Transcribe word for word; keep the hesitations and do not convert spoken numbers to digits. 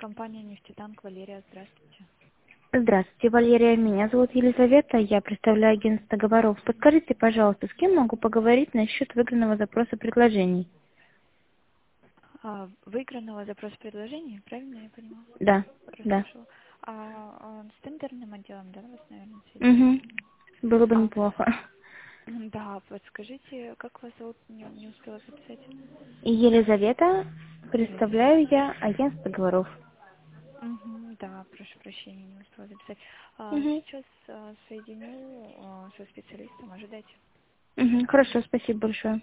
Компания «Нефтетанк», Валерия, здравствуйте. Здравствуйте, Валерия. Меня зовут Елизавета. Я представляю агентство договоров. Подскажите, пожалуйста, с кем могу поговорить насчет выигранного запроса предложений? А, выигранного запрос предложений, правильно я понимаю? Да, да. Расслышала. А, а, с тендерным отделом, да, вас, наверное, соединить? Угу. Было бы А, неплохо. м, да, подскажите, как вас зовут, не, не успела записать? Елизавета, Елизавета. представляю я агентство договоров. Мгм, да, прошу прощения, не успела записать. А, Угу. сейчас а, соединю а, со специалистом, ожидайте. Угу. Хорошо, спасибо большое.